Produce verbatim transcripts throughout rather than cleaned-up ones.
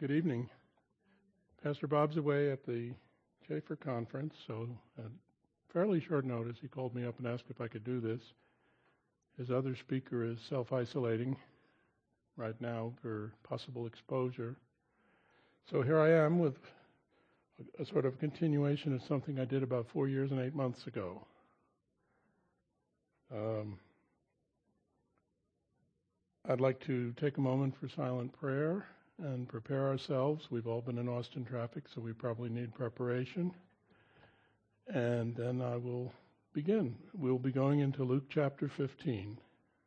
Good evening. Pastor Bob's away at the Schaefer conference, so at fairly short notice he called me up and asked if I could do this. His other speaker is self-isolating right now for possible exposure. So here I am with a, a sort of continuation of something I did about four years and eight months ago. Um, I'd like to take a moment for silent prayer and prepare ourselves. We've all been in Austin traffic, so we probably need preparation. And then I will begin. We'll be going into Luke chapter fifteen.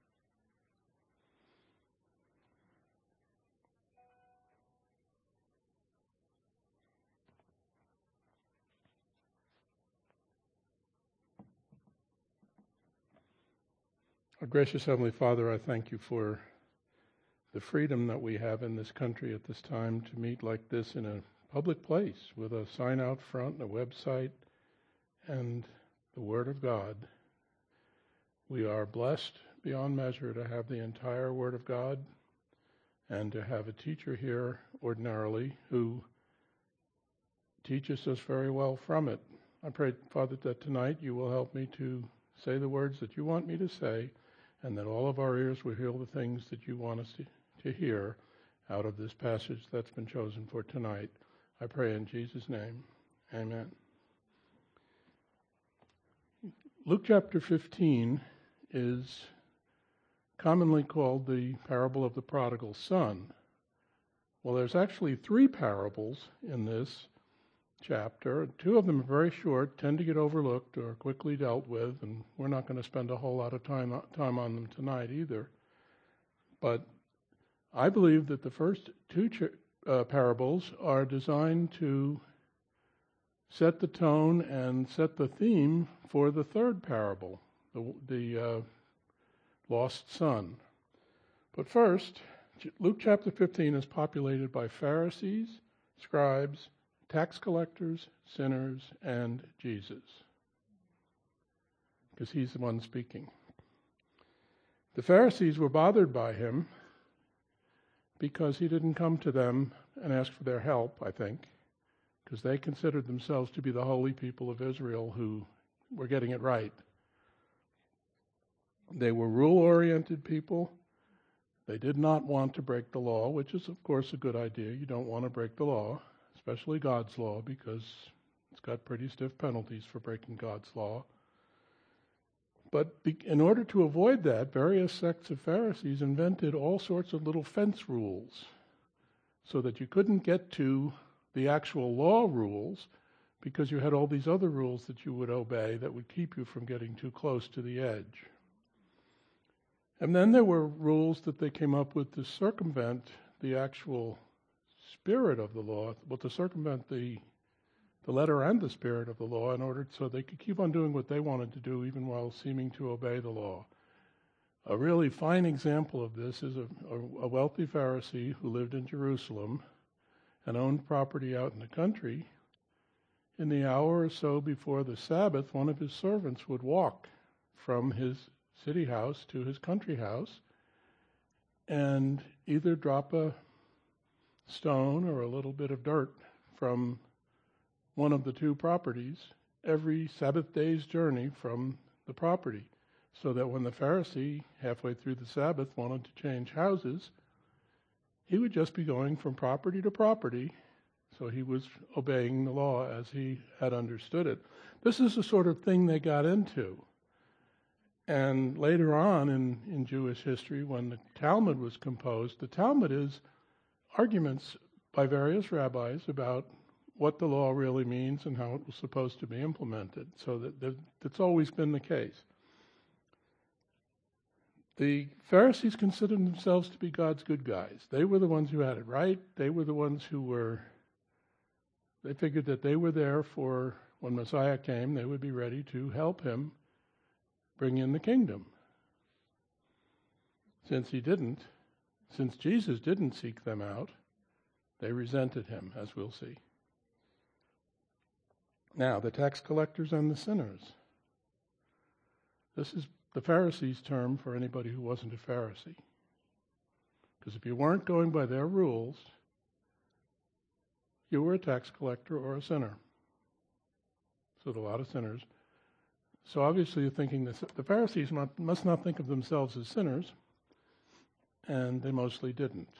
Our gracious Heavenly Father, I thank you for the freedom that we have in this country at this time to meet like this in a public place with a sign out front, a website, and the Word of God. We are blessed beyond measure to have the entire Word of God and to have a teacher here ordinarily who teaches us very well from it. I pray, Father, that tonight you will help me to say the words that you want me to say, and that all of our ears will hear the things that you want us to, to hear out of this passage that's been chosen for tonight. I pray in Jesus' name. Amen. Luke chapter fifteen is commonly called the parable of the prodigal son. Well, there's actually three parables in this chapter. Two of them are very short, tend to get overlooked or quickly dealt with, and we're not going to spend a whole lot of time, time on them tonight either. But I believe that the first two ch- uh, parables are designed to set the tone and set the theme for the third parable, the, the uh, lost son. But first, Luke chapter fifteen is populated by Pharisees, scribes, tax collectors, sinners, and Jesus, because he's the one speaking. The Pharisees were bothered by him because he didn't come to them and ask for their help, I think, because they considered themselves to be the holy people of Israel who were getting it right. They were rule-oriented people. They did not want to break the law, which is, of course, a good idea. You don't want to break the law, especially God's law, because it's got pretty stiff penalties for breaking God's law. But be, in order to avoid that, various sects of Pharisees invented all sorts of little fence rules so that you couldn't get to the actual law rules because you had all these other rules that you would obey that would keep you from getting too close to the edge. And then there were rules that they came up with to circumvent the actual spirit of the law, well, to circumvent the the letter and the spirit of the law in order so they could keep on doing what they wanted to do even while seeming to obey the law. A really fine example of this is a, a, a wealthy Pharisee who lived in Jerusalem and owned property out in the country. In the hour or so before the Sabbath, one of his servants would walk from his city house to his country house and either drop a stone or a little bit of dirt from one of the two properties every Sabbath day's journey from the property, so that when the Pharisee, halfway through the Sabbath, wanted to change houses, he would just be going from property to property, so he was obeying the law as he had understood it. This is the sort of thing they got into. And later on in, in Jewish history, when the Talmud was composed, the Talmud is arguments by various rabbis about what the law really means and how it was supposed to be implemented. So that, that that's always been the case. The Pharisees considered themselves to be God's good guys. They were the ones who had it right. They were the ones who were, they figured that they were there for when Messiah came, they would be ready to help him bring in the kingdom. Since he didn't, since Jesus didn't seek them out, they resented him, as we'll see. Now, the tax collectors and the sinners. This is the Pharisees' term for anybody who wasn't a Pharisee. Because if you weren't going by their rules, you were a tax collector or a sinner. So a lot of sinners. So obviously you're thinking this, the Pharisees must, must not think of themselves as sinners, and they mostly didn't.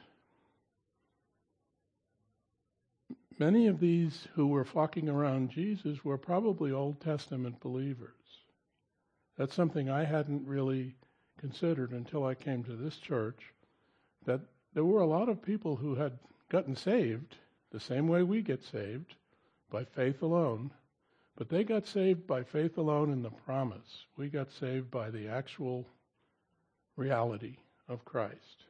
Many of these who were flocking around Jesus were probably Old Testament believers. That's something I hadn't really considered until I came to this church, that there were a lot of people who had gotten saved the same way we get saved, by faith alone, but they got saved by faith alone in the promise. We got saved by the actual reality of Christ.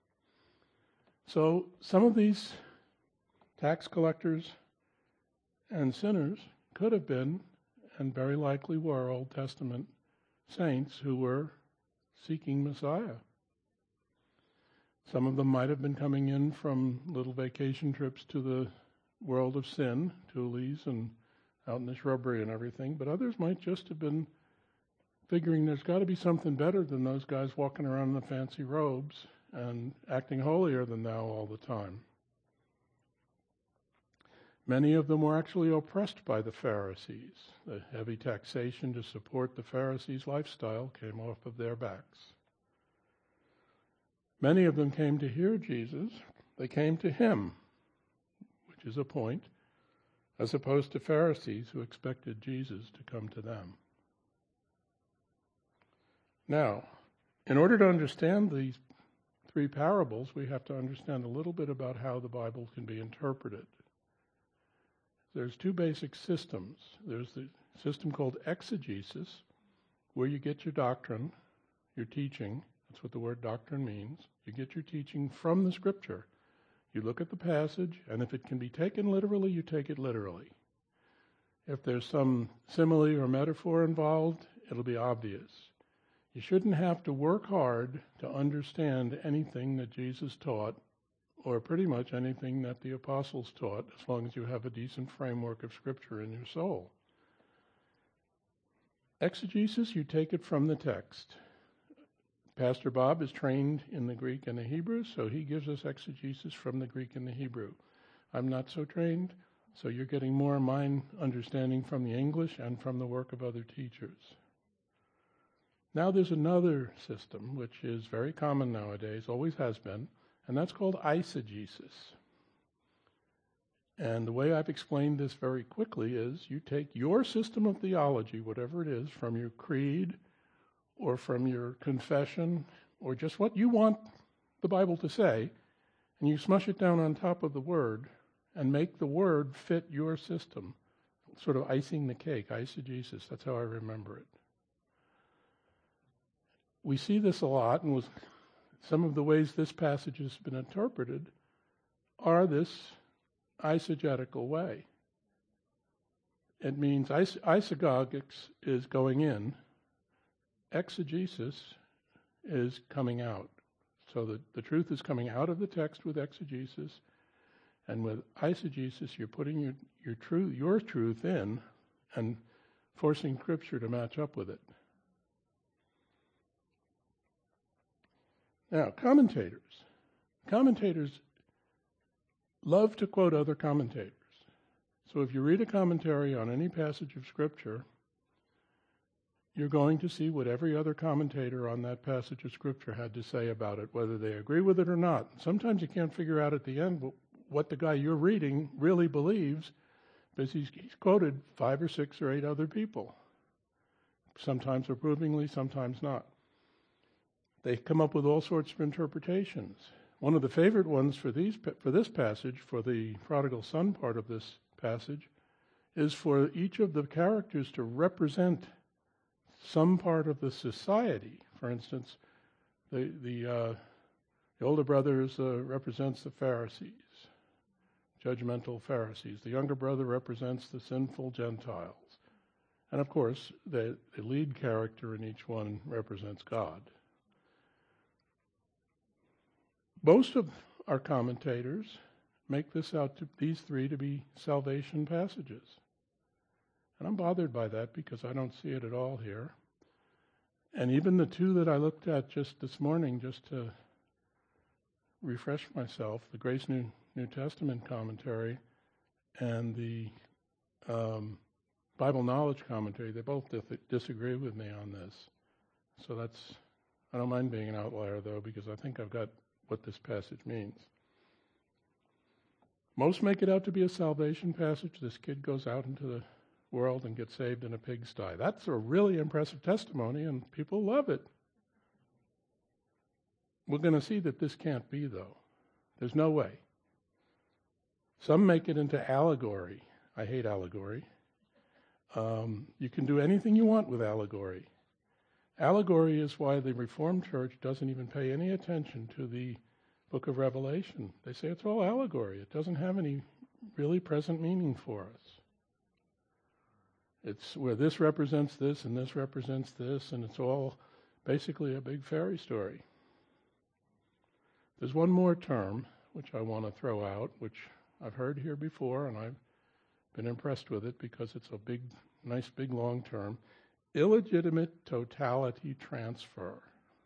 So some of these tax collectors and sinners could have been, and very likely were, Old Testament saints who were seeking Messiah. Some of them might have been coming in from little vacation trips to the world of sin, Tules and out in the shrubbery and everything, but others might just have been figuring there's got to be something better than those guys walking around in the fancy robes and acting holier than thou all the time. Many of them were actually oppressed by the Pharisees. The heavy taxation to support the Pharisees' lifestyle came off of their backs. Many of them came to hear Jesus. They came to him, which is a point, as opposed to Pharisees who expected Jesus to come to them. Now, in order to understand these three parables, we have to understand a little bit about how the Bible can be interpreted. There's two basic systems. There's the system called exegesis, where you get your doctrine, your teaching. That's what the word doctrine means. You get your teaching from the Scripture. You look at the passage, and if it can be taken literally, you take it literally. If there's some simile or metaphor involved, it'll be obvious. You shouldn't have to work hard to understand anything that Jesus taught, or pretty much anything that the apostles taught, as long as you have a decent framework of Scripture in your soul. Exegesis, you take it from the text. Pastor Bob is trained in the Greek and the Hebrew, so he gives us exegesis from the Greek and the Hebrew. I'm not so trained, so you're getting more of my understanding from the English and from the work of other teachers. Now there's another system, which is very common nowadays, always has been, and that's called eisegesis. And the way I've explained this very quickly is you take your system of theology, whatever it is, from your creed or from your confession or just what you want the Bible to say, and you smush it down on top of the Word and make the Word fit your system, sort of icing the cake, eisegesis. That's how I remember it. We see this a lot, and was, some of the ways this passage has been interpreted are this eisegetical way. It means eis- eisegesis is going in, exegesis is coming out. So the, the truth is coming out of the text with exegesis, and with eisegesis you're putting your, your truth, your truth in and forcing Scripture to match up with it. Now, commentators. Commentators love to quote other commentators. So if you read a commentary on any passage of Scripture, you're going to see what every other commentator on that passage of Scripture had to say about it, whether they agree with it or not. Sometimes you can't figure out at the end what the guy you're reading really believes, because he's, he's quoted five or six or eight other people, sometimes approvingly, sometimes not. They come up with all sorts of interpretations. One of the favorite ones for these for this passage, for the prodigal son part of this passage, is for each of the characters to represent some part of the society. For instance, the the, uh, the older brother uh, represents the Pharisees, judgmental Pharisees. The younger brother represents the sinful Gentiles. And of course, the, the lead character in each one represents God. Most of our commentators make this out to these three to be salvation passages. And I'm bothered by that because I don't see it at all here. And even the two that I looked at just this morning, just to refresh myself, the Grace New, New Testament commentary and the um, Bible Knowledge Commentary, they both dis- disagree with me on this. So that's, I don't mind being an outlier though, because I think I've got what this passage means. Most make it out to be a salvation passage. This kid goes out into the world and gets saved in a pigsty. That's a really impressive testimony, and people love it. We're going to see that this can't be, though. There's no way. Some make it into allegory. I hate allegory. Um, you can do anything you want with allegory. Allegory is why the Reformed Church doesn't even pay any attention to the book of Revelation. They say it's all allegory. It doesn't have any really present meaning for us. It's where this represents this and this represents this, and it's all basically a big fairy story. There's one more term which I want to throw out, which I've heard here before, and I've been impressed with it because it's a big, nice, big, long term. Illegitimate totality transfer.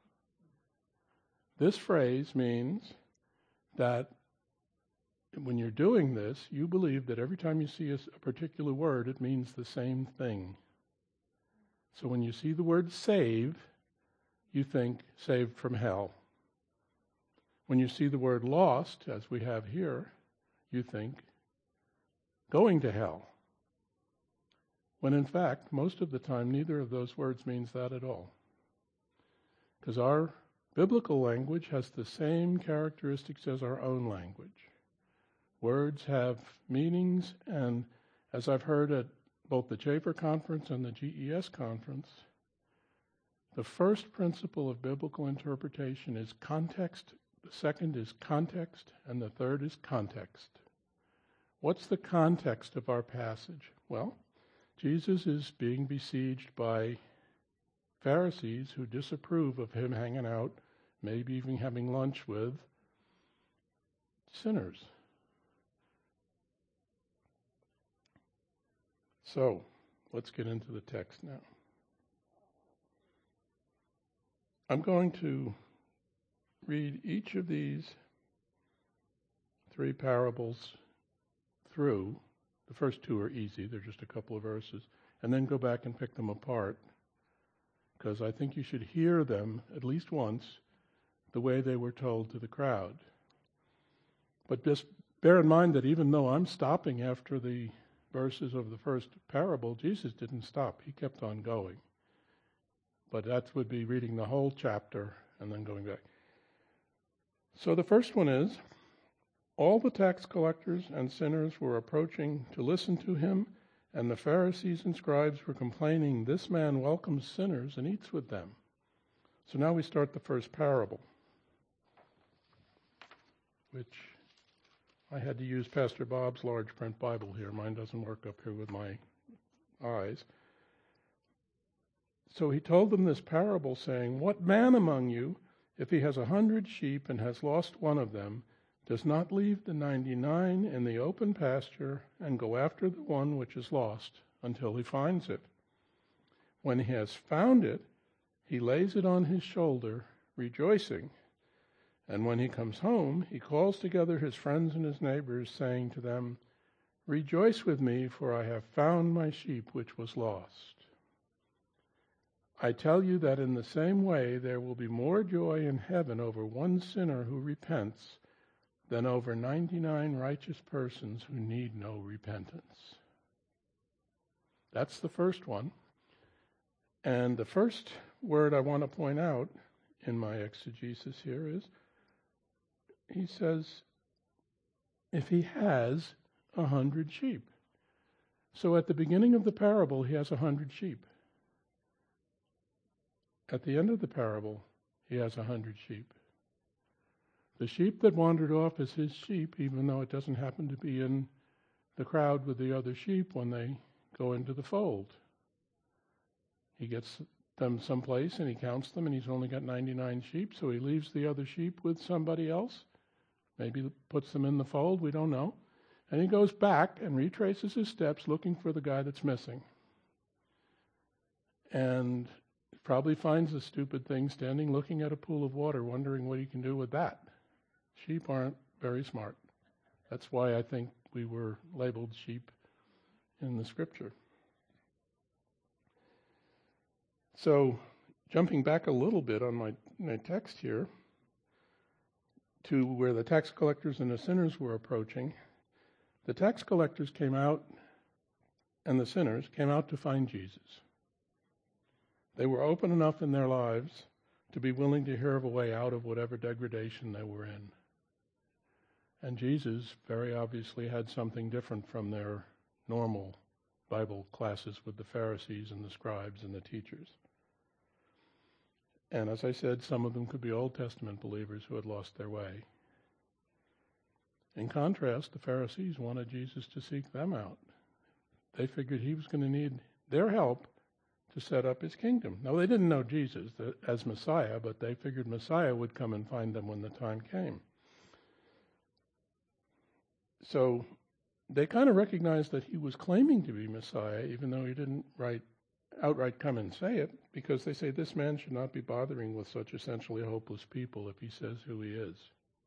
This phrase means that when you're doing this, you believe that every time you see a, a particular word, it means the same thing. So when you see the word save, you think saved from hell. When you see the word lost, as we have here, you think going to hell. When in fact, most of the time, neither of those words means that at all. Because our biblical language has the same characteristics as our own language. Words have meanings, and as I've heard at both the Chafer Conference and the G E S Conference, the first principle of biblical interpretation is context, the second is context, and the third is context. What's the context of our passage? Well, Jesus is being besieged by Pharisees who disapprove of him hanging out, maybe even having lunch with sinners. So, let's get into the text now. I'm going to read each of these three parables through. The first two are easy, they're just a couple of verses, and then go back and pick them apart, because I think you should hear them at least once the way they were told to the crowd. But just bear in mind that even though I'm stopping after the verses of the first parable, Jesus didn't stop. He kept on going. But that would be reading the whole chapter and then going back. So the first one is, all the tax collectors and sinners were approaching to listen to him, and the Pharisees and scribes were complaining, "This man welcomes sinners and eats with them." So now we start the first parable, which I had to use Pastor Bob's large print Bible here. Mine doesn't work up here with my eyes. So he told them this parable, saying, "What man among you, if he has a hundred sheep and has lost one of them, does not leave the ninety-nine in the open pasture and go after the one which is lost until he finds it? When he has found it, he lays it on his shoulder, rejoicing. And when he comes home, he calls together his friends and his neighbors, saying to them, 'Rejoice with me, for I have found my sheep which was lost.' I tell you that in the same way there will be more joy in heaven over one sinner who repents than over ninety-nine righteous persons who need no repentance." That's the first one. And the first word I want to point out in my exegesis here is, he says, if he has a hundred sheep. So at the beginning of the parable, he has a hundred sheep. At the end of the parable, he has a hundred sheep. The sheep that wandered off is his sheep, even though it doesn't happen to be in the crowd with the other sheep when they go into the fold. He gets them someplace and he counts them, and he's only got ninety-nine sheep, so he leaves the other sheep with somebody else. Maybe puts them in the fold, we don't know. And he goes back and retraces his steps looking for the guy that's missing. And probably finds a stupid thing standing looking at a pool of water, wondering what he can do with that. Sheep aren't very smart. That's why I think we were labeled sheep in the Scripture. So, jumping back a little bit on my, my text here, to where the tax collectors and the sinners were approaching, the tax collectors came out, and the sinners came out to find Jesus. They were open enough in their lives to be willing to hear of a way out of whatever degradation they were in. And Jesus very obviously had something different from their normal Bible classes with the Pharisees and the scribes and the teachers. And as I said, some of them could be Old Testament believers who had lost their way. In contrast, the Pharisees wanted Jesus to seek them out. They figured he was going to need their help to set up his kingdom. Now, they didn't know Jesus as Messiah, but they figured Messiah would come and find them when the time came. So they kind of recognized that he was claiming to be Messiah, even though he didn't write, outright come and say it, because they say this man should not be bothering with such essentially hopeless people if he says who he is.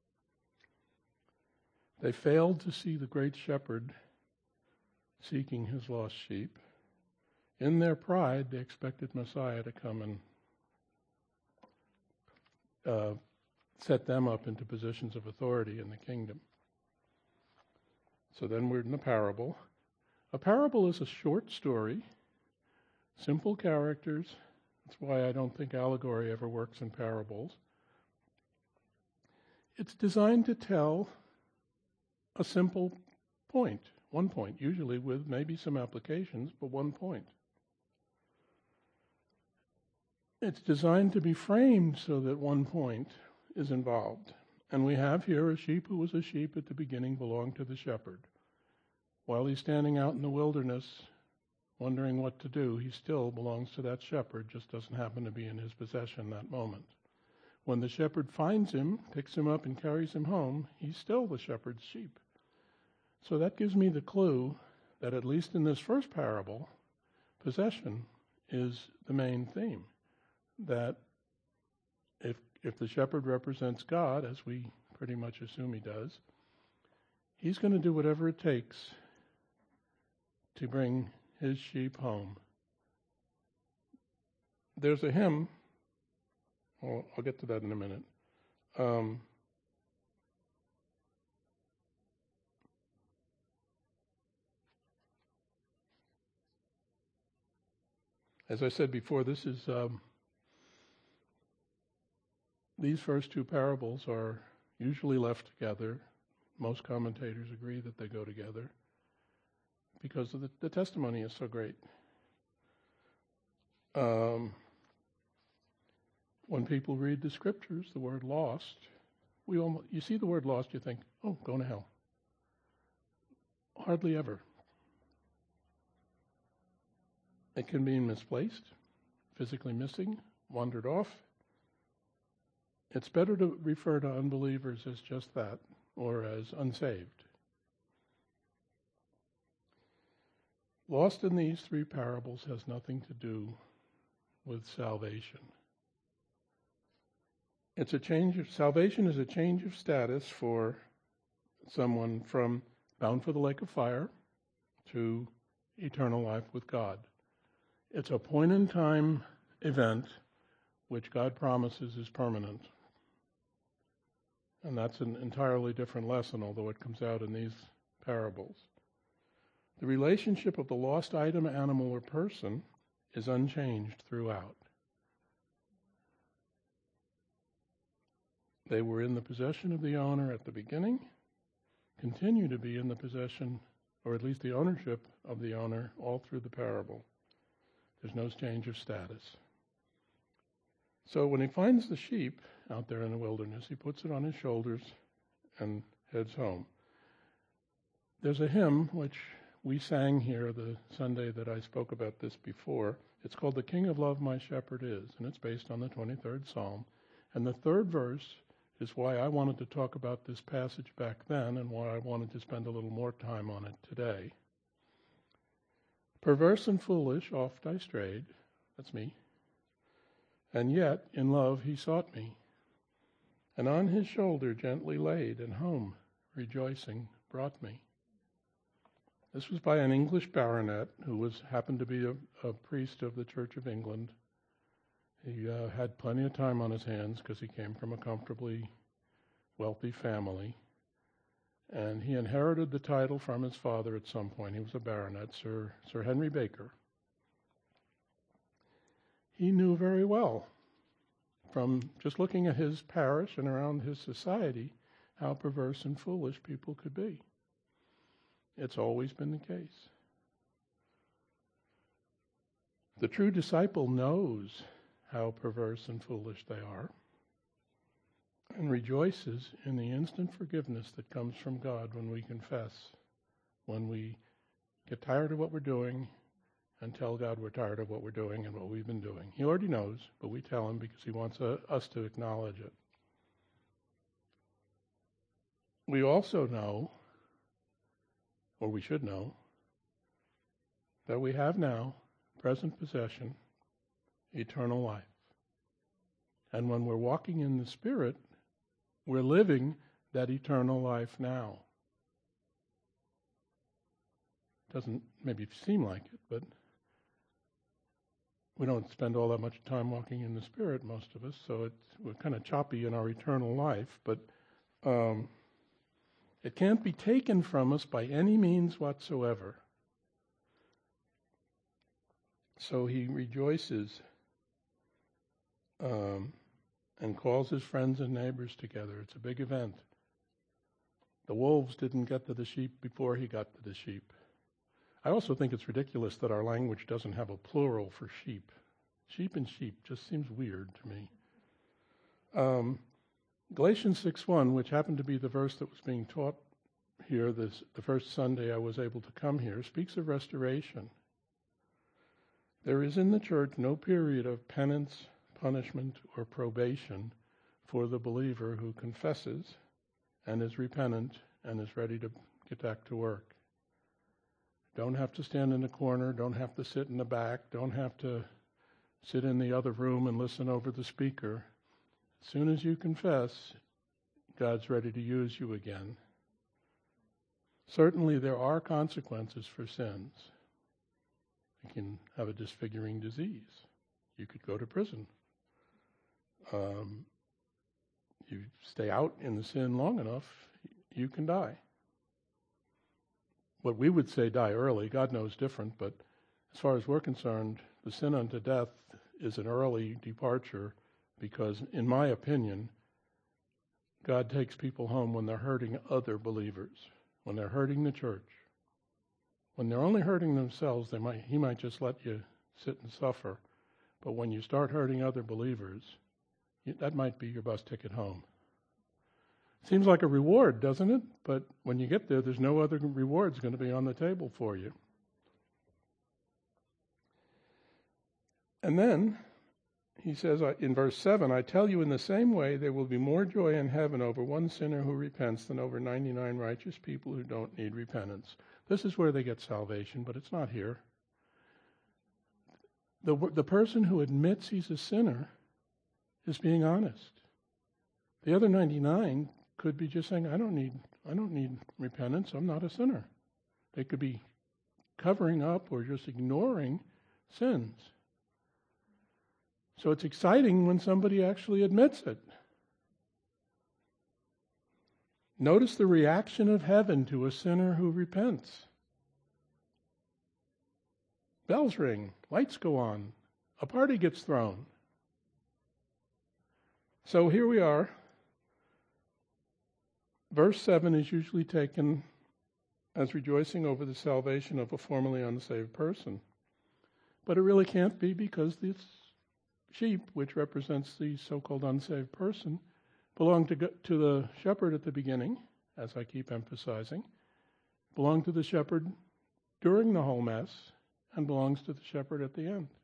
They failed to see the great shepherd seeking his lost sheep. In their pride, they expected Messiah to come and uh, set them up into positions of authority in the kingdom. So then we're in a parable. A parable is a short story, simple characters. That's why I don't think allegory ever works in parables. It's designed to tell a simple point, one point, usually with maybe some applications, but one point. It's designed to be framed so that one point is involved. And we have here a sheep who was a sheep at the beginning belonged to the shepherd. While he's standing out in the wilderness wondering what to do, he still belongs to that shepherd, just doesn't happen to be in his possession that moment. When the shepherd finds him, picks him up and carries him home, he's still the shepherd's sheep. So that gives me the clue that at least in this first parable, possession is the main theme. That if if the shepherd represents God, as we pretty much assume he does, he's going to do whatever it takes to bring his sheep home. There's a hymn, well, I'll get to that in a minute. Um, as I said before, this is um, these first two parables are usually left together. Most commentators agree that they go together because of the, the testimony is so great. Um, when people read the scriptures, the word lost, we almost, you see the word lost, you think, oh, going to hell. Hardly ever. It can mean misplaced, physically missing, wandered off. It's better to refer to unbelievers as just that, or as unsaved. Lost in these three parables has nothing to do with salvation. It's a change of, salvation is a change of status for someone from bound for the lake of fire to eternal life with God. It's a point in time event which God promises is permanent. And that's an entirely different lesson, although it comes out in these parables. The relationship of the lost item, animal, or person is unchanged throughout. They were in the possession of the owner at the beginning, continue to be in the possession, or at least the ownership of the owner, all through the parable. There's no change of status. So when he finds the sheep out there in the wilderness, he puts it on his shoulders and heads home. There's a hymn which we sang here the Sunday that I spoke about this before. It's called "The King of Love My Shepherd Is," and it's based on the twenty-third Psalm. And the third verse is why I wanted to talk about this passage back then and why I wanted to spend a little more time on it today. Perverse and foolish, oft I strayed, that's me, and yet in love he sought me, and on his shoulder gently laid, and home, rejoicing, brought me. This was by an English baronet who was happened to be a, a priest of the Church of England. He uh, had plenty of time on his hands because he came from a comfortably wealthy family. And he inherited the title from his father at some point. He was a baronet, Sir, Sir Henry Baker. He knew very well, from just looking at his parish and around his society, how perverse and foolish people could be. It's always been the case. The true disciple knows how perverse and foolish they are, and rejoices in the instant forgiveness that comes from God when we confess, when we get tired of what we're doing and tell God we're tired of what we're doing and what we've been doing. He already knows, but we tell him because he wants uh, us to acknowledge it. We also know, or we should know, that we have now, present possession, eternal life. And when we're walking in the Spirit, we're living that eternal life now. Doesn't maybe seem like it, but we don't spend all that much time walking in the Spirit, most of us, so it's, we're kind of choppy in our eternal life, but um, it can't be taken from us by any means whatsoever. So he rejoices um, and calls his friends and neighbors together. It's a big event. The wolves didn't get to the sheep before he got to the sheep. I also think it's ridiculous that our language doesn't have a plural for sheep. Sheep and sheep just seems weird to me. Um, Galatians six one, which happened to be the verse that was being taught here this, the first Sunday I was able to come here, speaks of restoration. There is in the church no period of penance, punishment, or probation for the believer who confesses and is repentant and is ready to get back to work. Don't have to stand in a corner, don't have to sit in the back, don't have to sit in the other room and listen over the speaker. As soon as you confess, God's ready to use you again. Certainly there are consequences for sins. You can have a disfiguring disease. You could go to prison. Um, you stay out in the sin long enough, you can die. What we would say die early, God knows different, but as far as we're concerned, the sin unto death is an early departure because, in my opinion, God takes people home when they're hurting other believers, when they're hurting the church. When they're only hurting themselves, they might he might just let you sit and suffer. But when you start hurting other believers, that might be your bus ticket home. Seems like a reward, doesn't it? But when you get there, there's no other rewards going to be on the table for you. And then he says in verse seven, I tell you in the same way there will be more joy in heaven over one sinner who repents than over ninety-nine righteous people who don't need repentance. This is where they get salvation, but it's not here. The, the person who admits he's a sinner is being honest. The other ninety-nine could be just saying, I don't need I don't need repentance, I'm not a sinner. They could be covering up or just ignoring sins. So it's exciting when somebody actually admits it. Notice the reaction of heaven to a sinner who repents. Bells ring, lights go on, a party gets thrown. So here we are. Verse seven is usually taken as rejoicing over the salvation of a formerly unsaved person. But it really can't be because this sheep, which represents the so-called unsaved person, belonged to, to the shepherd at the beginning, as I keep emphasizing, belonged to the shepherd during the whole mess, and belongs to the shepherd at the end.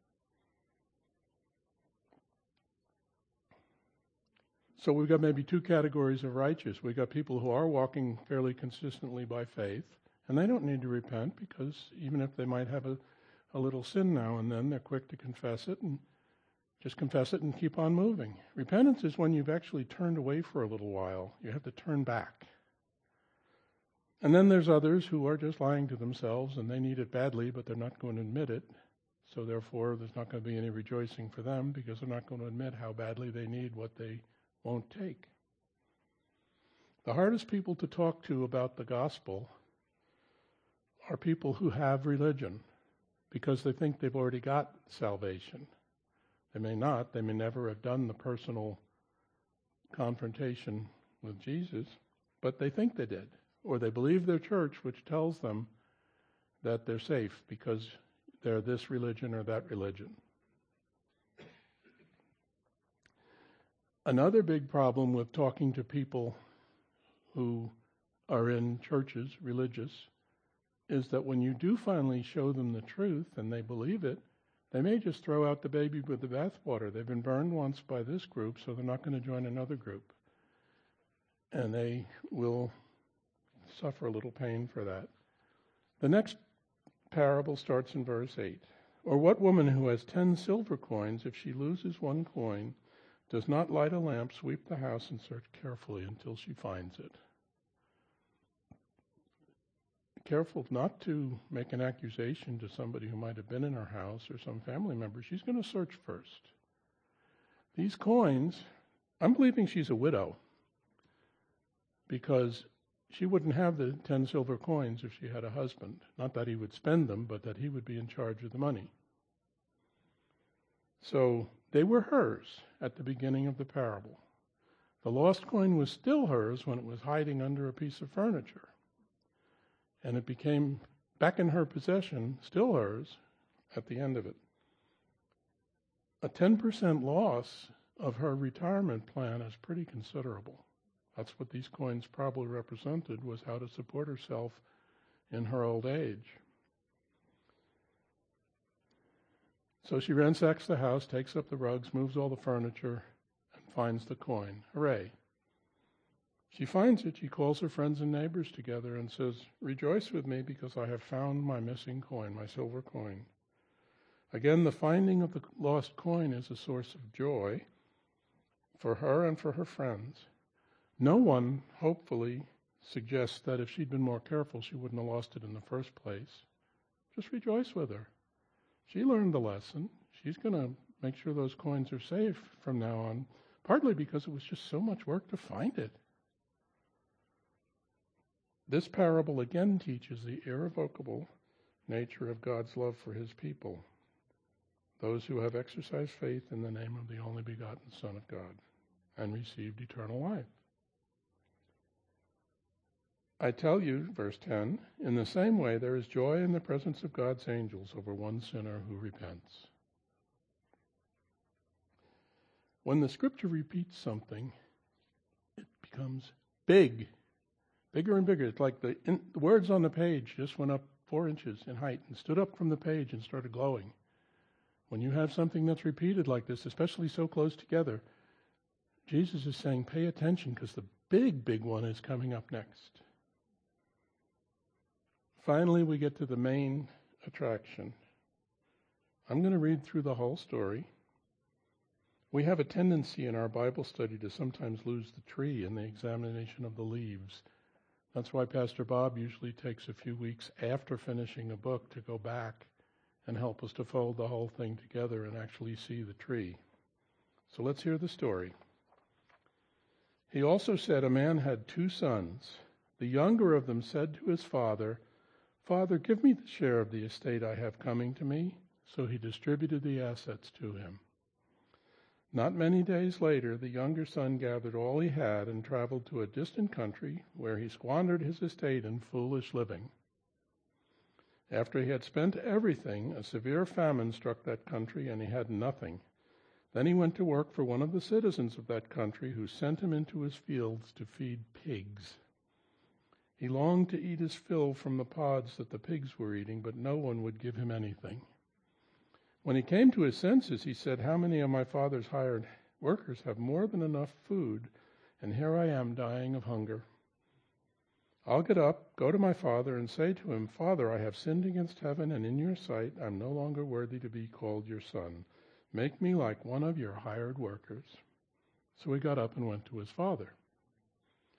So we've got maybe two categories of righteous. We've got people who are walking fairly consistently by faith, and they don't need to repent because even if they might have a, a little sin now and then, they're quick to confess it and just confess it and keep on moving. Repentance is when you've actually turned away for a little while. You have to turn back. And then there's others who are just lying to themselves, and they need it badly, but they're not going to admit it. So therefore, there's not going to be any rejoicing for them because they're not going to admit how badly they need what they won't take. The hardest people to talk to about the gospel are people who have religion because they think they've already got salvation. They may not. They may never have done the personal confrontation with Jesus, but they think they did. Or they believe their church, which tells them that they're safe because they're this religion or that religion. Another big problem with talking to people who are in churches, religious, is that when you do finally show them the truth and they believe it, they may just throw out the baby with the bathwater. They've been burned once by this group, so they're not going to join another group. And they will suffer a little pain for that. The next parable starts in verse eight. Or what woman who has ten silver coins, if she loses one coin, does not light a lamp, sweep the house, and search carefully until she finds it? Careful not to make an accusation to somebody who might have been in her house or some family member. She's going to search first. These coins, I'm believing she's a widow because she wouldn't have the ten silver coins if she had a husband. Not that he would spend them, but that he would be in charge of the money. So they were hers at the beginning of the parable. The lost coin was still hers when it was hiding under a piece of furniture. And it became back in her possession, still hers, at the end of it. A ten percent loss of her retirement plan is pretty considerable. That's what these coins probably represented, was how to support herself in her old age. So she ransacks the house, takes up the rugs, moves all the furniture, and finds the coin. Hooray. She finds it, she calls her friends and neighbors together and says, "Rejoice with me because I have found my missing coin, my silver coin." Again, the finding of the lost coin is a source of joy for her and for her friends. No one, hopefully, suggests that if she'd been more careful, she wouldn't have lost it in the first place. Just rejoice with her. She learned the lesson. She's going to make sure those coins are safe from now on, partly because it was just so much work to find it. This parable again teaches the irrevocable nature of God's love for his people, those who have exercised faith in the name of the only begotten Son of God and received eternal life. I tell you, verse ten, in the same way there is joy in the presence of God's angels over one sinner who repents. When the scripture repeats something, it becomes big. Bigger and bigger. It's like the, in, the words on the page just went up four inches in height and stood up from the page and started glowing. When you have something that's repeated like this, especially so close together, Jesus is saying, pay attention because the big, big one is coming up next. Finally, we get to the main attraction. I'm going to read through the whole story. We have a tendency in our Bible study to sometimes lose the tree in the examination of the leaves. That's why Pastor Bob usually takes a few weeks after finishing a book to go back and help us to fold the whole thing together and actually see the tree. So let's hear the story. He also said, a man had two sons. The younger of them said to his father, "Father, give me the share of the estate I have coming to me." So he distributed the assets to him. Not many days later, the younger son gathered all he had and traveled to a distant country where he squandered his estate in foolish living. After he had spent everything, a severe famine struck that country and he had nothing. Then he went to work for one of the citizens of that country, who sent him into his fields to feed pigs. He longed to eat his fill from the pods that the pigs were eating, but no one would give him anything. When he came to his senses, he said, "How many of my father's hired workers have more than enough food, and here I am dying of hunger? I'll get up, go to my father, and say to him, 'Father, I have sinned against heaven, and in your sight I'm no longer worthy to be called your son. Make me like one of your hired workers.' So he got up and went to his father.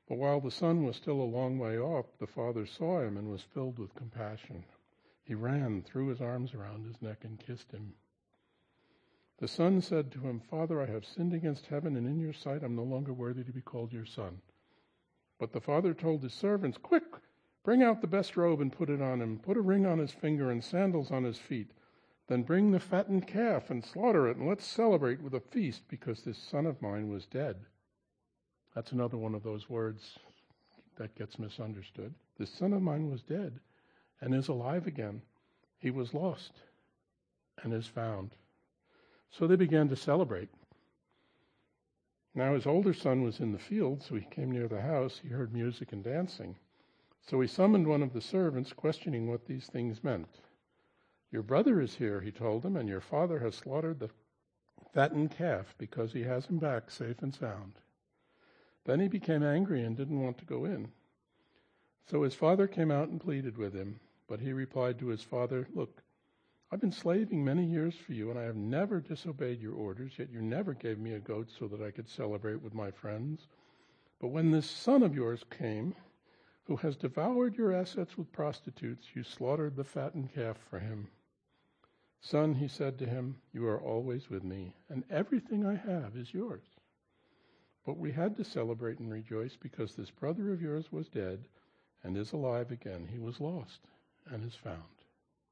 But while the son was still a long way off, the father saw him and was filled with compassion. He ran, threw his arms around his neck, and kissed him. The son said to him, "Father, I have sinned against heaven, and in your sight I am no longer worthy to be called your son." But the father told his servants, "Quick, bring out the best robe and put it on him. Put a ring on his finger and sandals on his feet. Then bring the fattened calf and slaughter it, and let's celebrate with a feast, because this son of mine was dead." That's another one of those words that gets misunderstood. This son of mine was dead and is alive again. He was lost and is found. So they began to celebrate. Now his older son was in the field, so he came near the house. He heard music and dancing. So he summoned one of the servants, questioning what these things meant. "Your brother is here," he told them, "and your father has slaughtered the fattened calf because he has him back safe and sound." Then he became angry and didn't want to go in. So his father came out and pleaded with him. But he replied to his father, "Look, I've been slaving many years for you, and I have never disobeyed your orders, yet you never gave me a goat so that I could celebrate with my friends. But when this son of yours came, who has devoured your assets with prostitutes, you slaughtered the fattened calf for him. Son," he said to him, "you are always with me, and everything I have is yours. But we had to celebrate and rejoice because this brother of yours was dead and is alive again. He was lost and is found."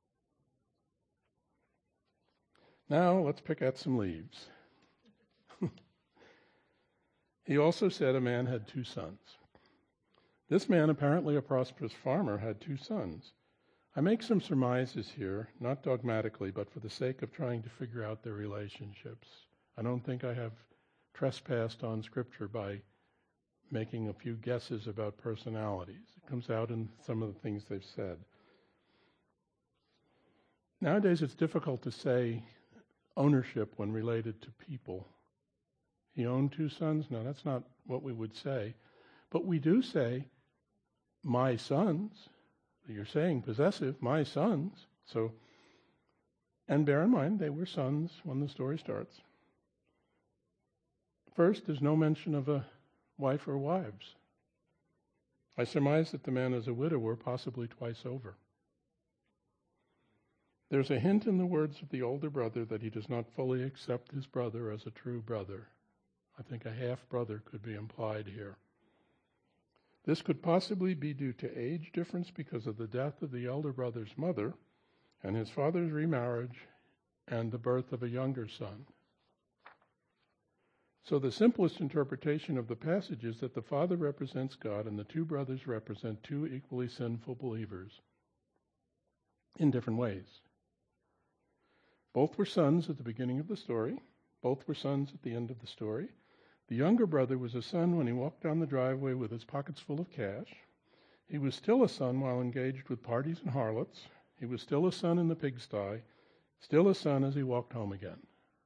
Now let's pick out some leaves. He also said a man had two sons. This man, apparently a prosperous farmer, had two sons. I make some surmises here, not dogmatically, but for the sake of trying to figure out their relationships. I don't think I have trespassed on Scripture by making a few guesses about personalities. It comes out in some of the things they've said. Nowadays it's difficult to say ownership when related to people. He owned two sons? No, that's not what we would say. But we do say, "my sons." You're saying possessive, "my sons." So, and bear in mind, they were sons when the story starts. First, there's no mention of a wife or wives. I surmise that the man is a widower, possibly twice over. There's a hint in the words of the older brother that he does not fully accept his brother as a true brother. I think a half-brother could be implied here. This could possibly be due to age difference because of the death of the elder brother's mother and his father's remarriage and the birth of a younger son. So the simplest interpretation of the passage is that the father represents God and the two brothers represent two equally sinful believers in different ways. Both were sons at the beginning of the story. Both were sons at the end of the story. The younger brother was a son when he walked down the driveway with his pockets full of cash. He was still a son while engaged with parties and harlots. He was still a son in the pigsty, still a son as he walked home again.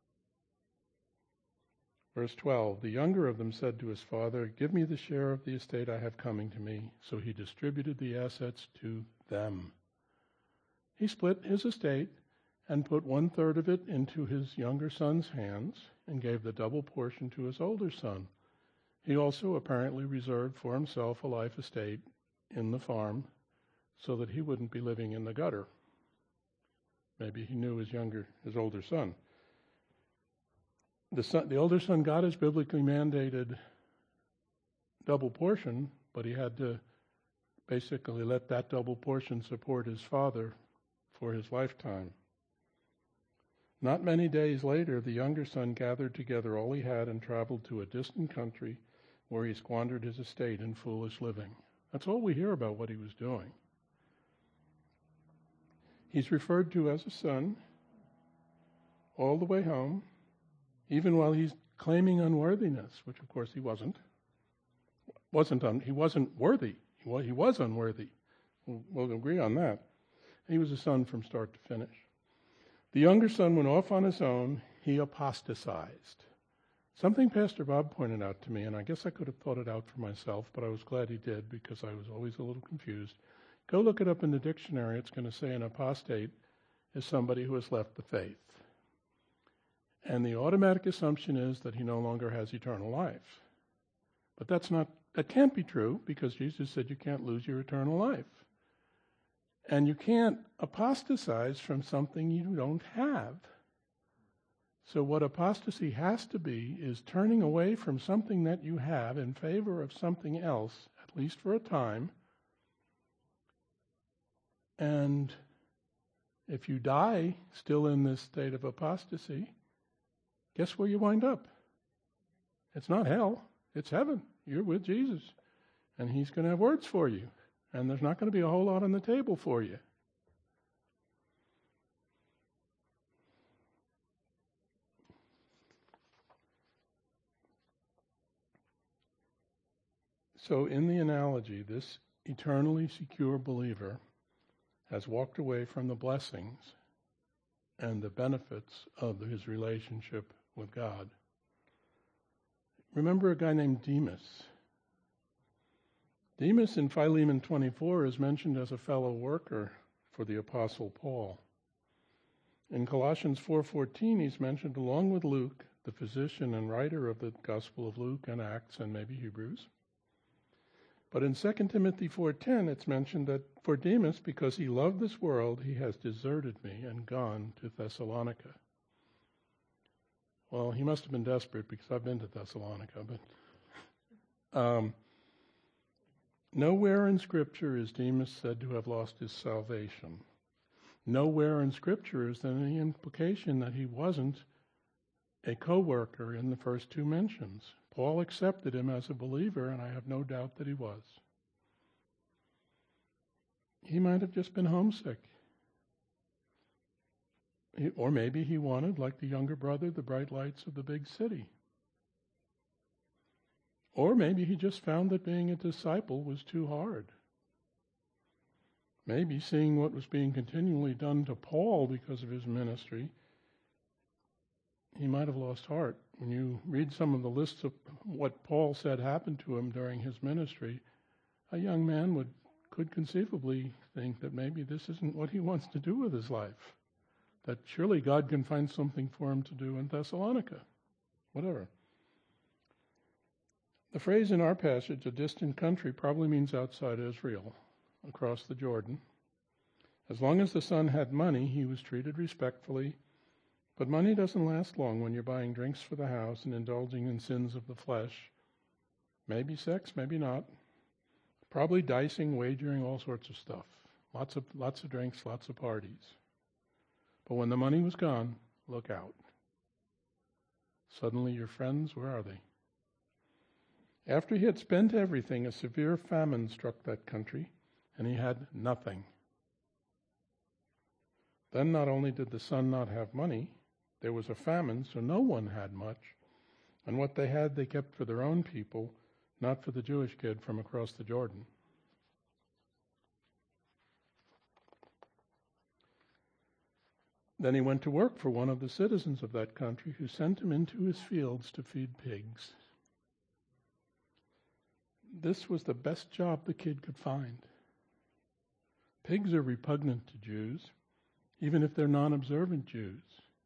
Verse twelve, the younger of them said to his father, "Give me the share of the estate I have coming to me." So he distributed the assets to them. He split his estate and put one-third of it into his younger son's hands and gave the double portion to his older son. He also apparently reserved for himself a life estate in the farm so that he wouldn't be living in the gutter. Maybe he knew his younger, his older son. The son, the older son got his biblically mandated double portion, but he had to basically let that double portion support his father for his lifetime. Not many days later, the younger son gathered together all he had and traveled to a distant country where he squandered his estate in foolish living. That's all we hear about what he was doing. He's referred to as a son all the way home, even while he's claiming unworthiness, which of course he wasn't. wasn't un, he wasn't worthy. He was, he was unworthy. We'll, we'll agree on that. He was a son from start to finish. The younger son went off on his own. He apostatized. Something Pastor Bob pointed out to me, and I guess I could have thought it out for myself, but I was glad he did because I was always a little confused. Go look it up in the dictionary. It's going to say an apostate is somebody who has left the faith. And the automatic assumption is that he no longer has eternal life. But that's not that can't be true because Jesus said you can't lose your eternal life. And you can't apostatize from something you don't have. So what apostasy has to be is turning away from something that you have in favor of something else, at least for a time. And if you die still in this state of apostasy, guess where you wind up? It's not hell, it's heaven. You're with Jesus. And he's going to have words for you. And there's not going to be a whole lot on the table for you. So in the analogy, this eternally secure believer has walked away from the blessings and the benefits of his relationship with God. Remember a guy named Demas. Demas in Philemon twenty-four is mentioned as a fellow worker for the Apostle Paul. In Colossians four fourteen, he's mentioned along with Luke, the physician and writer of the Gospel of Luke and Acts and maybe Hebrews. But in Second Timothy four ten, it's mentioned that for Demas, because he loved this world, he has deserted me and gone to Thessalonica. Well, he must have been desperate because I've been to Thessalonica, but um, nowhere in Scripture is Demas said to have lost his salvation. Nowhere in Scripture is there any implication that he wasn't a co-worker in the first two mentions. Paul accepted him as a believer, and I have no doubt that he was. He might have just been homesick. He, or maybe he wanted, like the younger brother, the bright lights of the big city. Or maybe he just found that being a disciple was too hard. Maybe seeing what was being continually done to Paul because of his ministry, he might have lost heart. When you read some of the lists of what Paul said happened to him during his ministry, a young man would could conceivably think that maybe this isn't what he wants to do with his life. That surely God can find something for him to do in Thessalonica. Whatever. The phrase in our passage, a distant country, probably means outside Israel, across the Jordan. As long as the son had money, he was treated respectfully. But money doesn't last long when you're buying drinks for the house and indulging in sins of the flesh. Maybe sex, maybe not. Probably dicing, wagering, all sorts of stuff. Lots of lots of drinks, lots of parties. But when the money was gone, look out. Suddenly your friends, where are they? After he had spent everything, a severe famine struck that country, and he had nothing. Then not only did the son not have money, there was a famine, so no one had much. And what they had, they kept for their own people, not for the Jewish kid from across the Jordan. Then he went to work for one of the citizens of that country, who sent him into his fields to feed pigs. This was the best job the kid could find. Pigs are repugnant to Jews, even if they're non-observant Jews.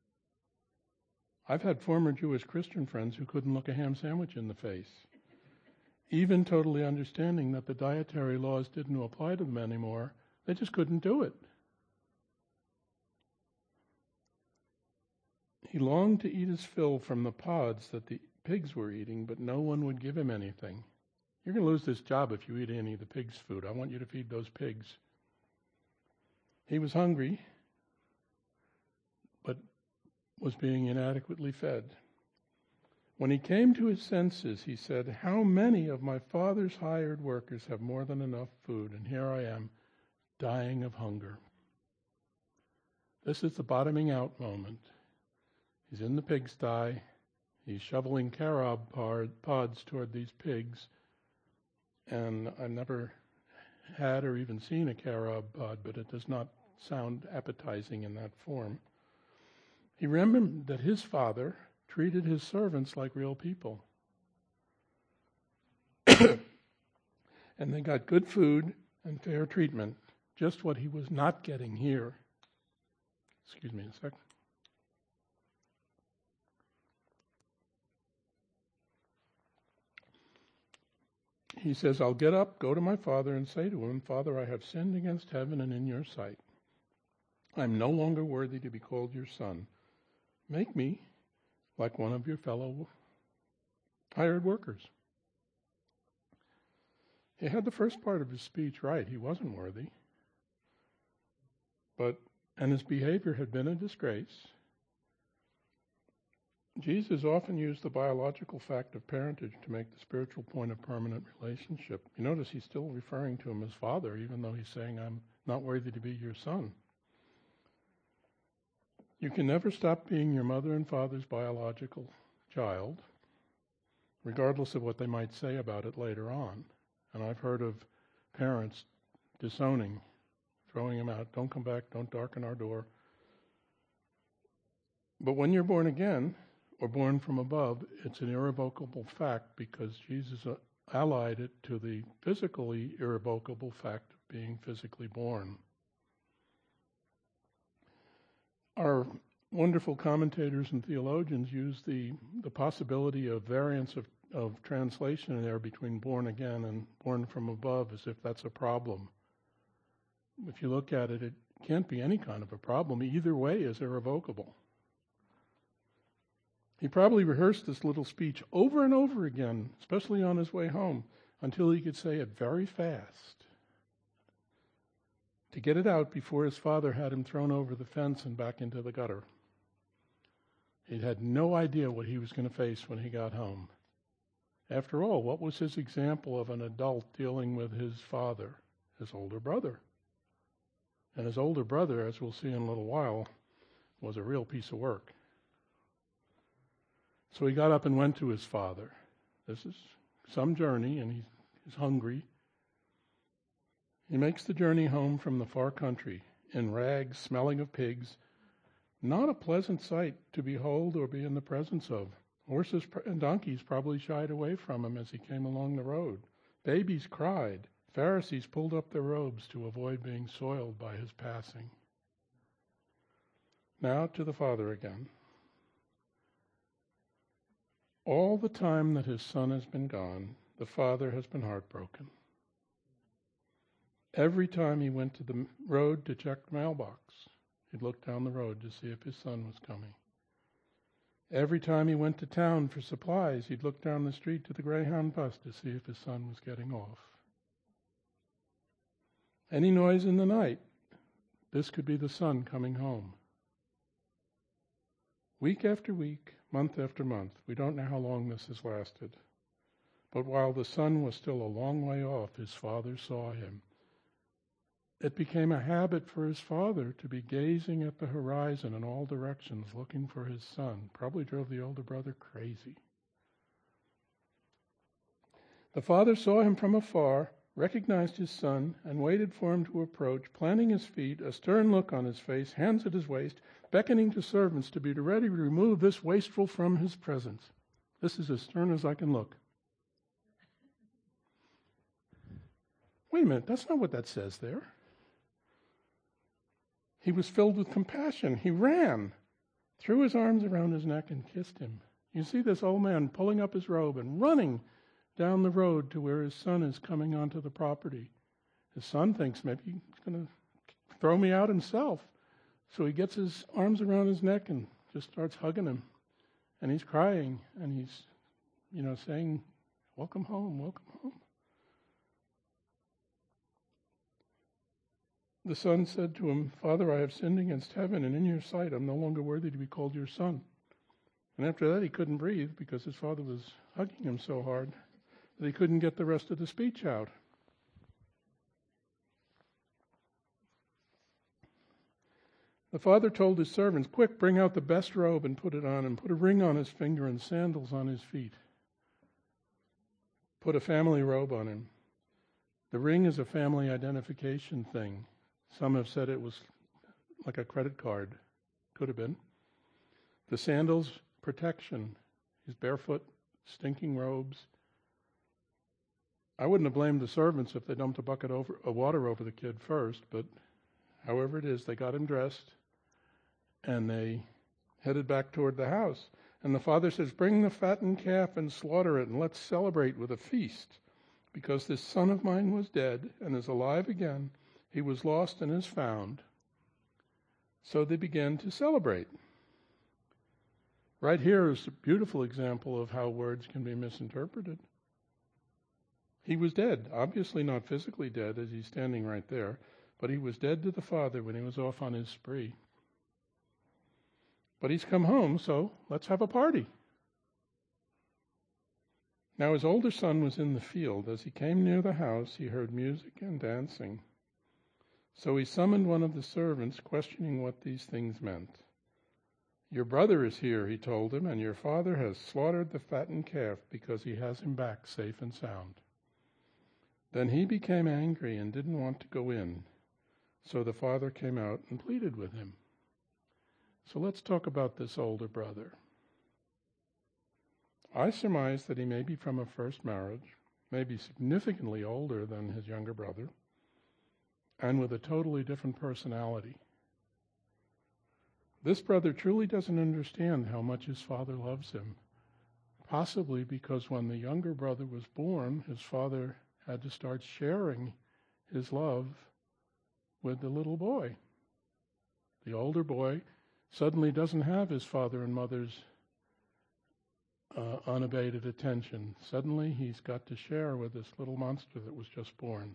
I've had former Jewish Christian friends who couldn't look a ham sandwich in the face, even totally understanding that the dietary laws didn't apply to them anymore. They just couldn't do it. He longed to eat his fill from the pods that the pigs were eating, but no one would give him anything. You're going to lose this job if you eat any of the pigs' food. I want you to feed those pigs. He was hungry, but was being inadequately fed. When he came to his senses, he said, "How many of my father's hired workers have more than enough food, and here I am, dying of hunger." This is the bottoming out moment. He's in the pigsty. He's shoveling carob pods toward these pigs. And I've never had or even seen a carob pod, but it does not sound appetizing in that form. He remembered that his father treated his servants like real people. And they got good food and fair treatment, just what he was not getting here. Excuse me a second. he says, I'll get up, go to my father, and say to him, Father, I have sinned against heaven and in your sight. I'm no longer worthy to be called your son. Make me like one of your fellow hired workers. He had the first part of his speech right. He wasn't worthy. But, and his behavior had been a disgrace. Jesus often used the biological fact of parentage to make the spiritual point of permanent relationship. You notice he's still referring to him as father, even though he's saying, I'm not worthy to be your son. You can never stop being your mother and father's biological child, regardless of what they might say about it later on. And I've heard of parents disowning, throwing him out, don't come back, don't darken our door. But when you're born again, or born from above, it's an irrevocable fact because Jesus allied it to the physically irrevocable fact of being physically born. Our wonderful commentators and theologians use the, the possibility of variance of, of translation there between born again and born from above as if that's a problem. If you look at it, it can't be any kind of a problem. Either way is irrevocable. He probably rehearsed this little speech over and over again, especially on his way home, until he could say it very fast, to get it out before his father had him thrown over the fence and back into the gutter. He had no idea what he was going to face when he got home. After all, what was his example of an adult dealing with his father? His older brother. And his older brother, as we'll see in a little while, was a real piece of work. So he got up and went to his father. This is some journey, and he's hungry. He makes the journey home from the far country, in rags, smelling of pigs. Not a pleasant sight to behold or be in the presence of. Horses and donkeys probably shied away from him as he came along the road. Babies cried. Pharisees pulled up their robes to avoid being soiled by his passing. Now to the father again. All the time that his son has been gone, the father has been heartbroken. Every time he went to the road to check the mailbox, he'd look down the road to see if his son was coming. Every time he went to town for supplies, he'd look down the street to the Greyhound bus to see if his son was getting off. Any noise in the night, this could be the son coming home. Week after week, month after month, we don't know how long this has lasted. But while the son was still a long way off, his father saw him. It became a habit for his father to be gazing at the horizon in all directions, looking for his son. Probably drove the older brother crazy. The father saw him from afar, recognized his son, and waited for him to approach, planting his feet, a stern look on his face, hands at his waist, beckoning to servants to be ready to remove this wastrel from his presence. This is as stern as I can look. Wait a minute, that's not what that says there. He was filled with compassion. He ran, threw his arms around his neck and kissed him. You see this old man pulling up his robe and running down the road to where his son is coming onto the property. His son thinks maybe he's going to throw me out himself. So he gets his arms around his neck and just starts hugging him. And he's crying and he's, you know, saying, welcome home, welcome home. The son said to him, Father, I have sinned against heaven, and in your sight I'm no longer worthy to be called your son. And after that he couldn't breathe because his father was hugging him so hard that he couldn't get the rest of the speech out. The father told his servants, quick, bring out the best robe and put it on him. Put a ring on his finger and sandals on his feet. Put a family robe on him. The ring is a family identification thing. Some have said it was like a credit card. Could have been. The sandals, protection. He's barefoot, stinking robes. I wouldn't have blamed the servants if they dumped a bucket over, of water over the kid first, but however it is, they got him dressed, and they headed back toward the house. And the father says, bring the fattened calf and slaughter it, and let's celebrate with a feast. because this son of mine was dead and is alive again. He was lost and is found. So they began to celebrate. Right here is a beautiful example of how words can be misinterpreted. He was dead, obviously not physically dead as he's standing right there, but he was dead to the Father when he was off on his spree. But he's come home, so let's have a party. Now his older son was in the field. As he came near the house, he heard music and dancing. So he summoned one of the servants, questioning what these things meant. Your brother is here, he told him, and your father has slaughtered the fattened calf because he has him back safe and sound. Then he became angry and didn't want to go in. So the father came out and pleaded with him. So let's talk about this older brother. I surmise that he may be from a first marriage, maybe significantly older than his younger brother, and with a totally different personality. This brother truly doesn't understand how much his father loves him, possibly because when the younger brother was born, his father had to start sharing his love with the little boy. The older boy suddenly doesn't have his father and mother's uh, unabated attention. Suddenly he's got to share with this little monster that was just born.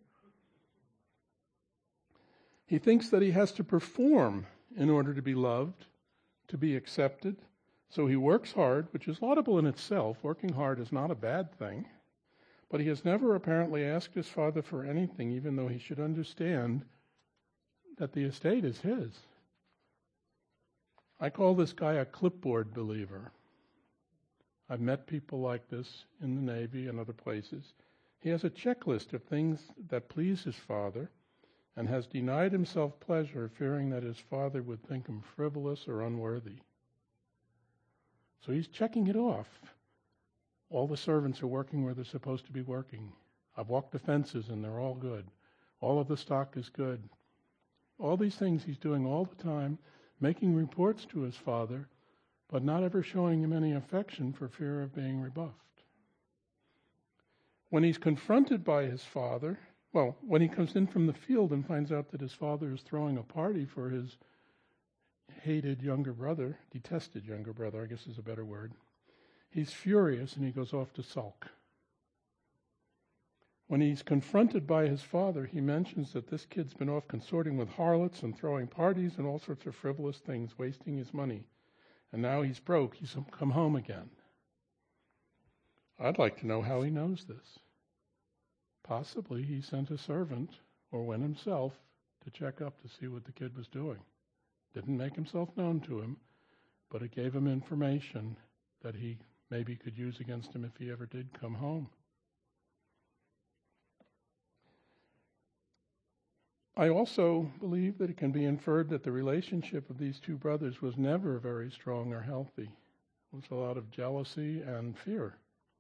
He thinks that he has to perform in order to be loved, to be accepted. So he works hard, which is laudable in itself. Working hard is not a bad thing. But he has never apparently asked his father for anything, even though he should understand that the estate is his. I call this guy a clipboard believer. I've met people like this in the Navy and other places. He has a checklist of things that please his father and has denied himself pleasure, fearing that his father would think him frivolous or unworthy. So he's checking it off. All the servants are working where they're supposed to be working. I've walked the fences and they're all good. All of the stock is good. All these things he's doing all the time, making reports to his father, but not ever showing him any affection for fear of being rebuffed. When he's confronted by his father, well, when he comes in from the field and finds out that his father is throwing a party for his hated younger brother, detested younger brother, I guess is a better word, he's furious and he goes off to sulk. When he's confronted by his father, he mentions that this kid's been off consorting with harlots and throwing parties and all sorts of frivolous things, wasting his money. And now he's broke, he's come home again. I'd like to know how he knows this. Possibly he sent a servant or went himself to check up to see what the kid was doing. Didn't make himself known to him, but it gave him information that he maybe could use against him if he ever did come home. I also believe that it can be inferred that the relationship of these two brothers was never very strong or healthy. It was a lot of jealousy and fear.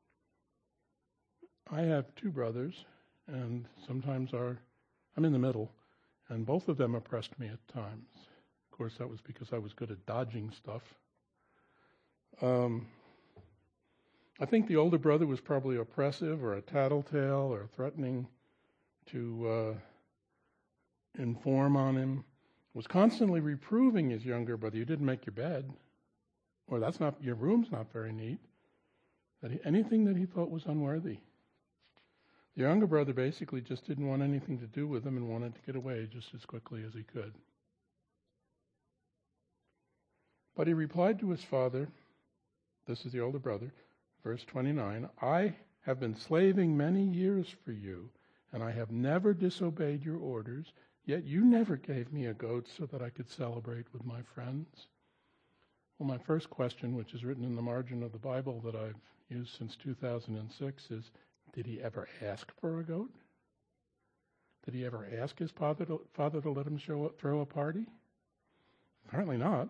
I have two brothers, and sometimes our, I'm in the middle, and both of them oppressed me at times. Of course, that was because I was good at dodging stuff. Um, I think the older brother was probably oppressive or a tattletale or threatening to uh, inform on him, was constantly reproving his younger brother. You didn't make your bed, or that's not, your room's not very neat. That he, anything that he thought was unworthy. The younger brother basically just didn't want anything to do with him and wanted to get away just as quickly as he could. But he replied to his father, this is the older brother, verse twenty-nine, I have been slaving many years for you, and I have never disobeyed your orders, yet you never gave me a goat so that I could celebrate with my friends. Well, my first question, which is written in the margin of the Bible that I've used since two thousand six, is, did he ever ask for a goat? Did he ever ask his father to, father to let him show up, throw a party? Apparently not.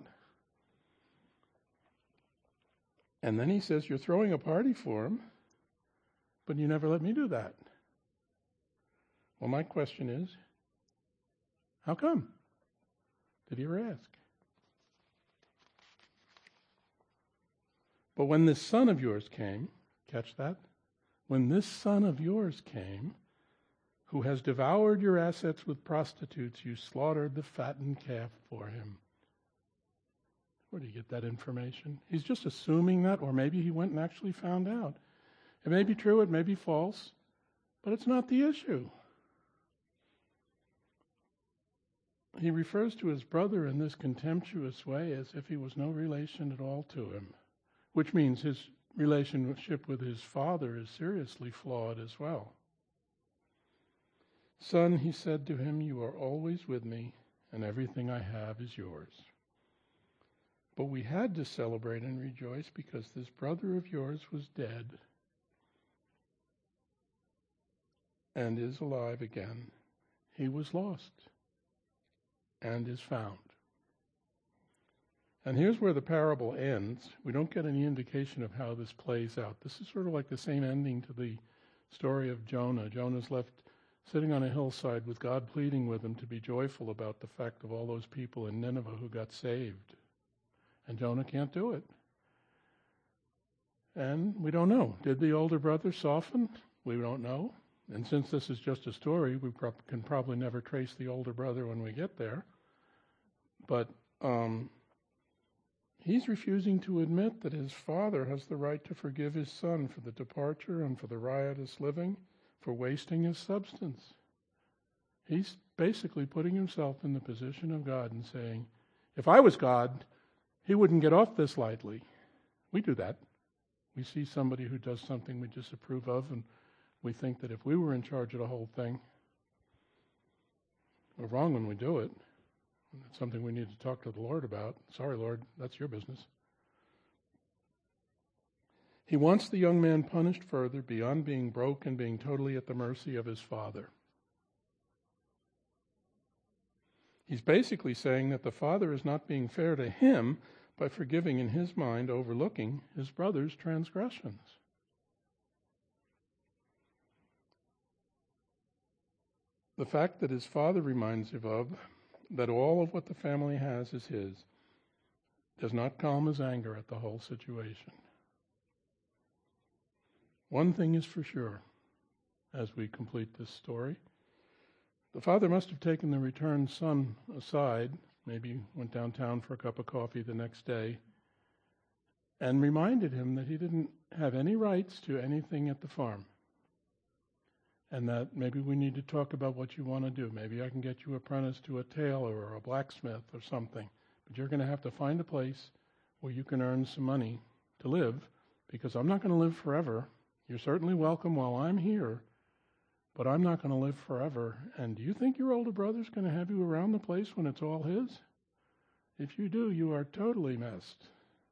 And then he says, you're throwing a party for him, but you never let me do that. Well, my question is, how come? Did he ever ask? But when this son of yours came, catch that? when this son of yours came, who has devoured your assets with prostitutes, you slaughtered the fattened calf for him. Where do you get that information? He's just assuming that, or maybe he went and actually found out. It may be true, it may be false, but it's not the issue. He refers to his brother in this contemptuous way as if he was no relation at all to him, which means his relationship with his father is seriously flawed as well. Son, he said to him, you are always with me, and everything I have is yours. But we had to celebrate and rejoice because this brother of yours was dead and is alive again. He was lost and is found. And here's where the parable ends. We don't get any indication of how this plays out. This is sort of like the same ending to the story of Jonah. Jonah's left sitting on a hillside with God pleading with him to be joyful about the fact of all those people in Nineveh who got saved. And Jonah can't do it. And we don't know. Did the older brother soften? We don't know. And since this is just a story, we pro- can probably never trace the older brother when we get there. But um, he's refusing to admit that his father has the right to forgive his son for the departure and for the riotous living, for wasting his substance. He's basically putting himself in the position of God and saying, if I was God, he wouldn't get off this lightly. We do that. We see somebody who does something we disapprove of, and we think that if we were in charge of the whole thing, we're wrong when we do it. It's something we need to talk to the Lord about. Sorry, Lord, that's your business. He wants the young man punished further beyond being broke and being totally at the mercy of his father. He's basically saying that the father is not being fair to him by forgiving in his mind, overlooking his brother's transgressions. The fact that his father reminds him of that all of what the family has is his does not calm his anger at the whole situation. One thing is for sure, as we complete this story, the father must have taken the returned son aside, maybe went downtown for a cup of coffee the next day, and reminded him that he didn't have any rights to anything at the farm. And that maybe we need to talk about what you want to do. Maybe I can get you apprenticed to a tailor or a blacksmith or something. But you're going to have to find a place where you can earn some money to live, because I'm not going to live forever. You're certainly welcome while I'm here, but I'm not going to live forever. And do you think your older brother's going to have you around the place when it's all his? If you do, you are totally messed.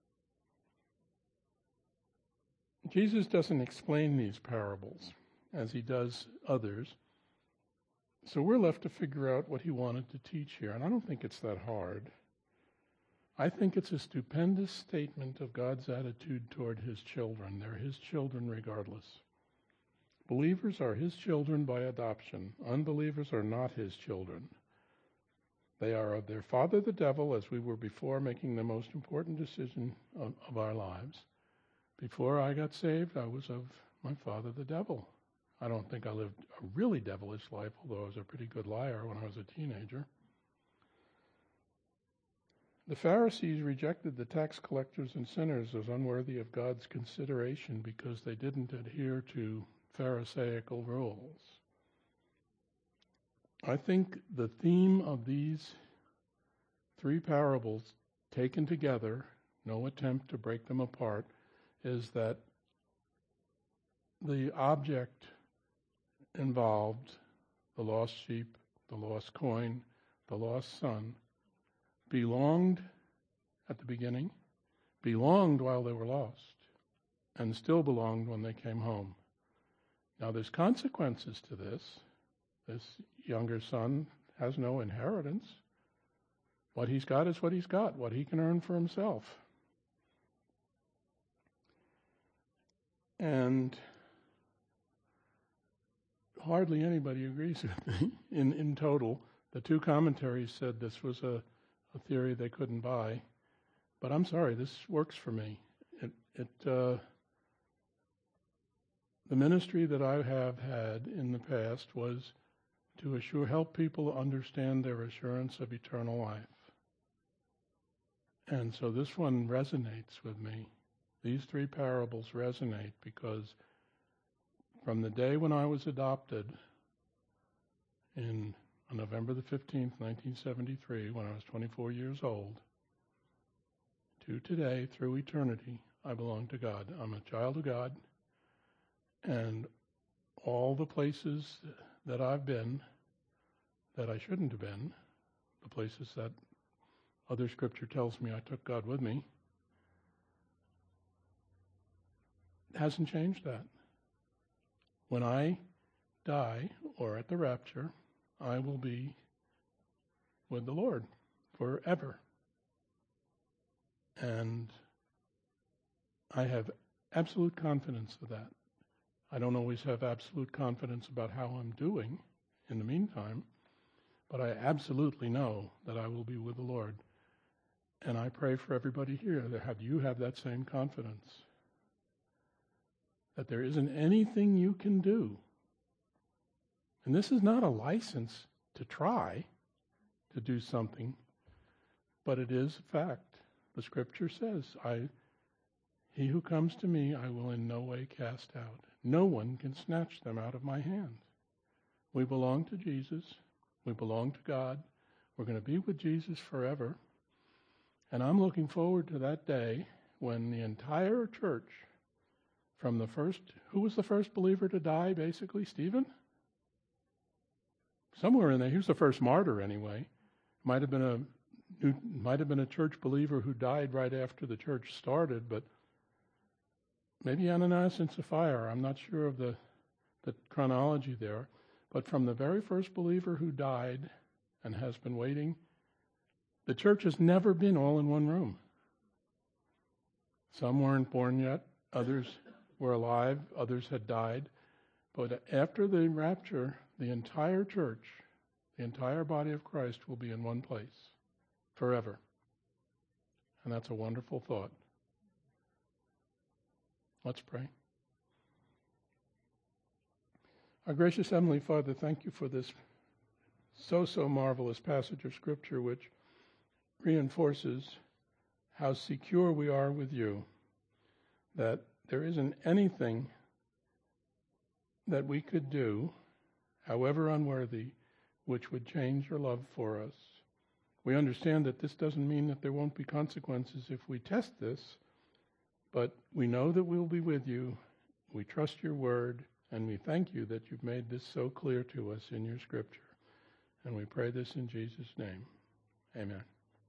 Jesus doesn't explain these parables as he does others. So we're left to figure out what he wanted to teach here. And I don't think it's that hard. I think it's a stupendous statement of God's attitude toward his children. They're his children regardless. Believers are his children by adoption. Unbelievers are not his children. They are of their father the devil, as we were before making the most important decision of, of our lives. Before I got saved, I was of my father the devil. I don't think I lived a really devilish life, although I was a pretty good liar when I was a teenager. The Pharisees rejected the tax collectors and sinners as unworthy of God's consideration because they didn't adhere to Pharisaical rules. I think the theme of these three parables taken together, no attempt to break them apart, is that the object involved, the lost sheep, the lost coin, the lost son, belonged at the beginning, belonged while they were lost, and still belonged when they came home. Now there's consequences to this. This younger son has no inheritance. What he's got is what he's got, what he can earn for himself. And hardly anybody agrees with me in, in total. The two commentaries said this was a, a theory they couldn't buy. But I'm sorry, this works for me. It, it, uh, The ministry that I have had in the past was to assure, help people understand their assurance of eternal life. And so this one resonates with me. These three parables resonate because from the day when I was adopted in on November the fifteenth, nineteen seventy-three, when I was twenty-four years old, to today, through eternity, I belong to God. I'm a child of God, and all the places that I've been that I shouldn't have been, the places that other scripture tells me I took God with me, hasn't changed that. When I die, or at the rapture, I will be with the Lord forever. And I have absolute confidence of that. I don't always have absolute confidence about how I'm doing in the meantime, but I absolutely know that I will be with the Lord. And I pray for everybody here that have you have that same confidence, that there isn't anything you can do. And this is not a license to try to do something, but it is a fact. The scripture says, I, he who comes to me, I will in no way cast out. No one can snatch them out of my hand. We belong to Jesus. We belong to God. We're going to be with Jesus forever. And I'm looking forward to that day when the entire church, from the first, who was the first believer to die, basically? Stephen? Somewhere in there. He was the first martyr anyway. Might have been a Who might have been a church believer who died right after the church started, but maybe Ananias and Sapphira. I'm not sure of the, the chronology there. But from the very first believer who died and has been waiting, the church has never been all in one room. Some weren't born yet. Others were alive. Others had died. But after the rapture, the entire church, the entire body of Christ will be in one place forever. And that's a wonderful thought. Let's pray. Our gracious Heavenly Father, thank you for this so, so marvelous passage of Scripture which reinforces how secure we are with you, that there isn't anything that we could do, however unworthy, which would change your love for us. We understand that this doesn't mean that there won't be consequences if we test this, but we know that we'll be with you. We trust your word, and we thank you that you've made this so clear to us in your scripture. And we pray this in Jesus' name. Amen.